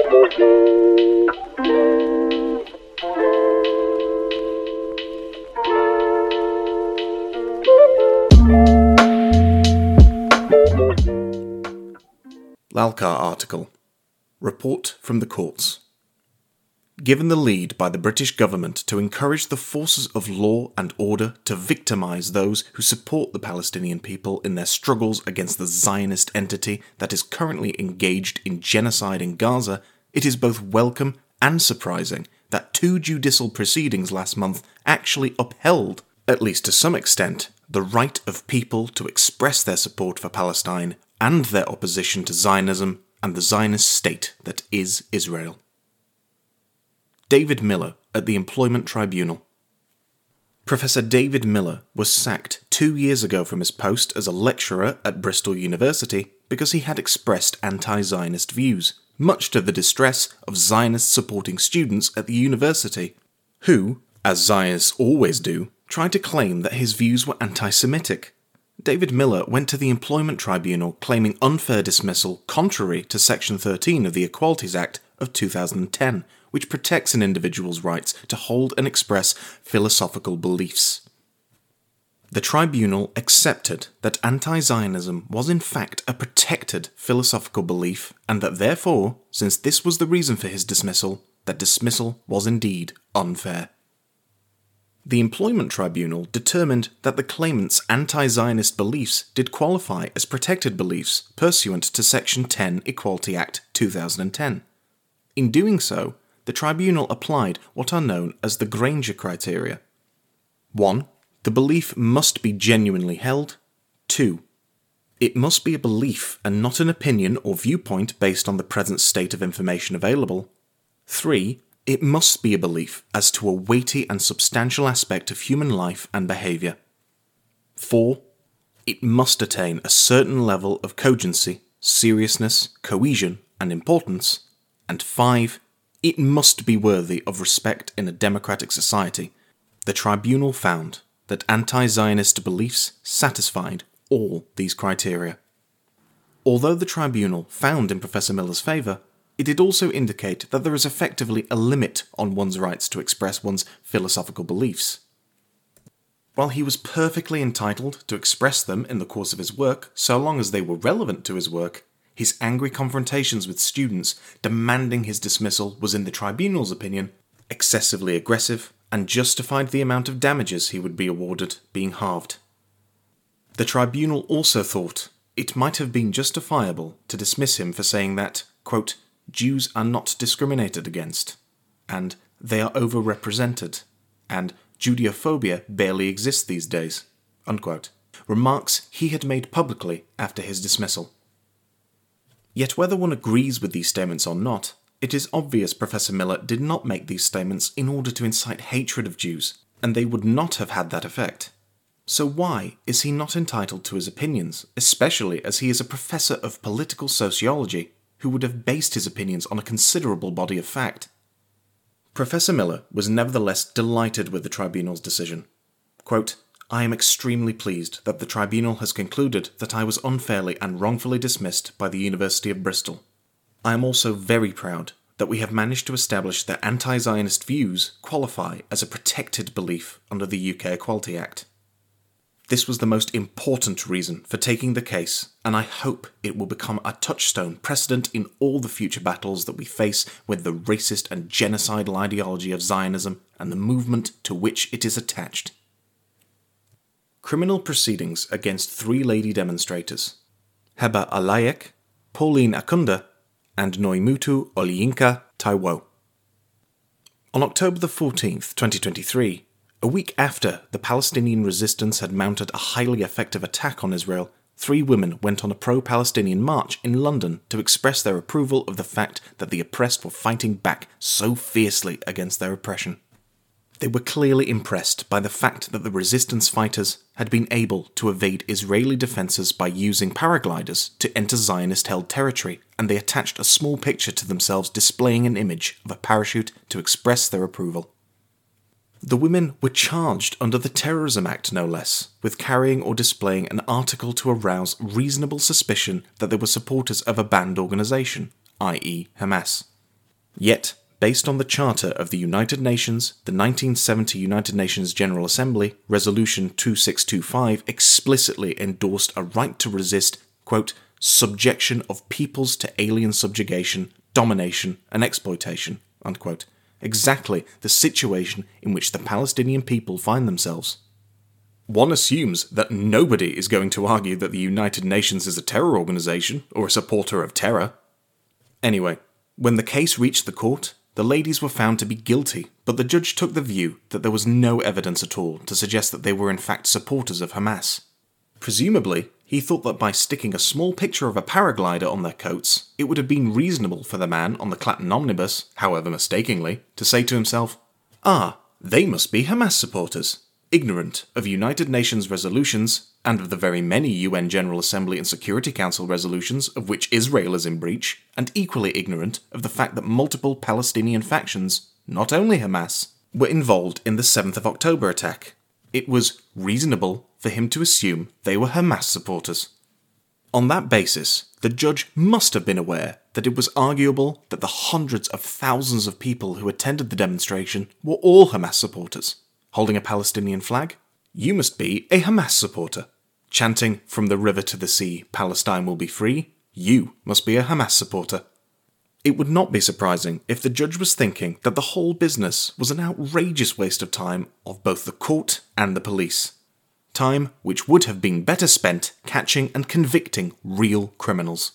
Lalkar article. Report from the courts. Given the lead by the British government to encourage the forces of law and order to victimise those who support the Palestinian people in their struggles against the Zionist entity that is currently engaged in genocide in Gaza, it is both welcome and surprising that 2 judicial proceedings last month actually upheld, at least to some extent, the right of people to express their support for Palestine and their opposition to Zionism and the Zionist state that is Israel. David Miller at the Employment Tribunal. Professor David Miller was sacked 2 years ago from his post as a lecturer at Bristol University because he had expressed anti-Zionist views, much to the distress of Zionist-supporting students at the university, who, as Zionists always do, tried to claim that his views were anti-Semitic. David Miller went to the Employment Tribunal claiming unfair dismissal contrary to Section 13 of the Equalities Act of 2010, which protects an individual's rights to hold and express philosophical beliefs. The tribunal accepted that anti-Zionism was in fact a protected philosophical belief, and that therefore, since this was the reason for his dismissal, that dismissal was indeed unfair. The Employment Tribunal determined that the claimant's anti-Zionist beliefs did qualify as protected beliefs pursuant to Section 10 Equality Act 2010. In doing so, the tribunal applied what are known as the Granger criteria. 1. The belief must be genuinely held. 2. It must be a belief and not an opinion or viewpoint based on the present state of information available. 3. It must be a belief as to a weighty and substantial aspect of human life and behaviour. 4. It must attain a certain level of cogency, seriousness, cohesion, and importance. And 5. It must be worthy of respect in a democratic society. The tribunal found that anti-Zionist beliefs satisfied all these criteria. Although the tribunal found in Professor Miller's favour, it did also indicate that there is effectively a limit on one's rights to express one's philosophical beliefs. While he was perfectly entitled to express them in the course of his work, so long as they were relevant to his work, his angry confrontations with students demanding his dismissal was, in the tribunal's opinion, excessively aggressive and justified the amount of damages he would be awarded being halved. The tribunal also thought it might have been justifiable to dismiss him for saying that, quote, Jews are not discriminated against, and they are overrepresented, and Judeophobia barely exists these days, unquote, remarks he had made publicly after his dismissal. Yet whether one agrees with these statements or not, it is obvious Professor Miller did not make these statements in order to incite hatred of Jews, and they would not have had that effect. So why is he not entitled to his opinions, especially as he is a professor of political sociology, who would have based his opinions on a considerable body of fact? Professor Miller was nevertheless delighted with the tribunal's decision. Quote, I am extremely pleased that the tribunal has concluded that I was unfairly and wrongfully dismissed by the University of Bristol. I am also very proud that we have managed to establish that anti-Zionist views qualify as a protected belief under the UK Equality Act. This was the most important reason for taking the case, and I hope it will become a touchstone precedent in all the future battles that we face with the racist and genocidal ideology of Zionism and the movement to which it is attached. Criminal proceedings against 3 lady demonstrators, Heba Alayek, Pauline Akunda, and Noimutu Olayinka Taiwo. On October the 14th, 2023, a week after the Palestinian resistance had mounted a highly effective attack on Israel, 3 women went on a pro-Palestinian march in London to express their approval of the fact that the oppressed were fighting back so fiercely against their oppression. They were clearly impressed by the fact that the resistance fighters had been able to evade Israeli defences by using paragliders to enter Zionist-held territory, and they attached a small picture to themselves displaying an image of a parachute to express their approval. The women were charged under the Terrorism Act, no less, with carrying or displaying an article to arouse reasonable suspicion that they were supporters of a banned organisation, i.e. Hamas. Yet, based on the Charter of the United Nations, the 1970 United Nations General Assembly, Resolution 2625 explicitly endorsed a right to resist, quote, subjection of peoples to alien subjugation, domination, and exploitation, unquote. Exactly the situation in which the Palestinian people find themselves. One assumes that nobody is going to argue that the United Nations is a terror organization or a supporter of terror. Anyway, when the case reached the court, the ladies were found to be guilty, but the judge took the view that there was no evidence at all to suggest that they were in fact supporters of Hamas. Presumably, he thought that by sticking a small picture of a paraglider on their coats, it would have been reasonable for the man on the Clapton omnibus, however mistakenly, to say to himself, they must be Hamas supporters, ignorant of United Nations resolutions and of the very many UN General Assembly and Security Council resolutions of which Israel is in breach, and equally ignorant of the fact that multiple Palestinian factions, not only Hamas, were involved in the 7th of October attack. It was reasonable for him to assume they were Hamas supporters. On that basis, the judge must have been aware that it was arguable that the hundreds of thousands of people who attended the demonstration were all Hamas supporters. Holding a Palestinian flag? You must be a Hamas supporter. Chanting from the river to the sea, Palestine will be free? You must be a Hamas supporter. It would not be surprising if the judge was thinking that the whole business was an outrageous waste of time of both the court and the police. Time which would have been better spent catching and convicting real criminals.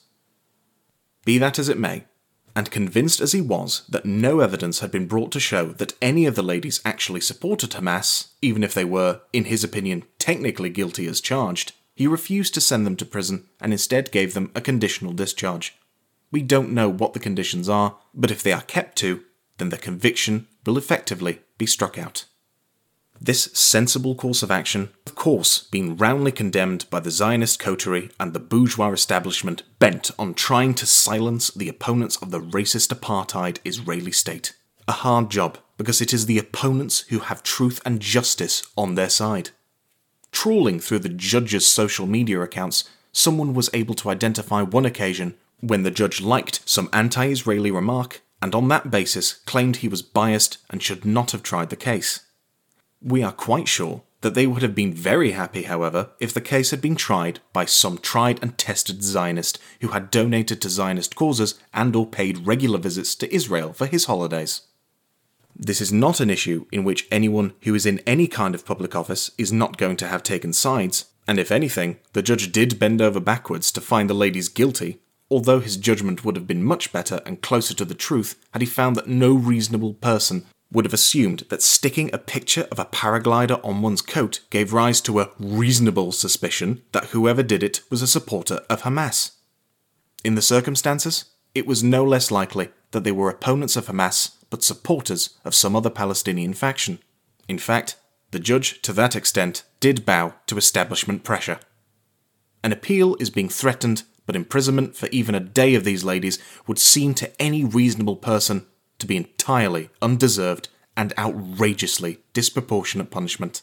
Be that as it may, and convinced as he was that no evidence had been brought to show that any of the ladies actually supported Hamas, even if they were, in his opinion, technically guilty as charged, he refused to send them to prison and instead gave them a conditional discharge. We don't know what the conditions are, but if they are kept to, then the conviction will effectively be struck out. This sensible course of action, of course, being roundly condemned by the Zionist coterie and the bourgeois establishment bent on trying to silence the opponents of the racist apartheid Israeli state. A hard job, because it is the opponents who have truth and justice on their side. Trawling through the judge's social media accounts, someone was able to identify one occasion when the judge liked some anti-Israeli remark and on that basis claimed he was biased and should not have tried the case. We are quite sure that they would have been very happy, however, if the case had been tried by some tried and tested Zionist who had donated to Zionist causes and or paid regular visits to Israel for his holidays. This is not an issue in which anyone who is in any kind of public office is not going to have taken sides, and if anything, the judge did bend over backwards to find the ladies guilty, although his judgment would have been much better and closer to the truth had he found that no reasonable person would have assumed that sticking a picture of a paraglider on one's coat gave rise to a reasonable suspicion that whoever did it was a supporter of Hamas. In the circumstances, it was no less likely that they were opponents of Hamas but supporters of some other Palestinian faction. In fact, the judge, to that extent, did bow to establishment pressure. An appeal is being threatened, but imprisonment for even a day of these ladies would seem to any reasonable person to be entirely undeserved and outrageously disproportionate punishment.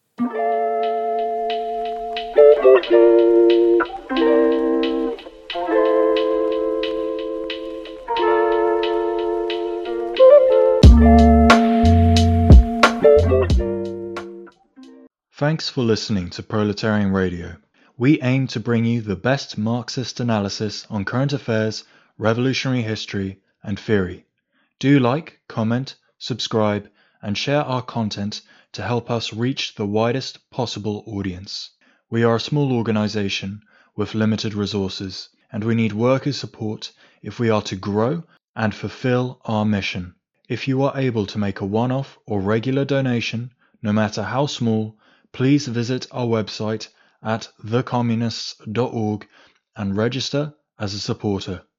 Thanks for listening to Proletarian Radio. We aim to bring you the best Marxist analysis on current affairs, revolutionary history, and theory. Do like, comment, subscribe, and share our content to help us reach the widest possible audience. We are a small organization with limited resources, and we need workers' support if we are to grow and fulfill our mission. If you are able to make a one-off or regular donation, no matter how small, please visit our website at thecommunists.org and register as a supporter.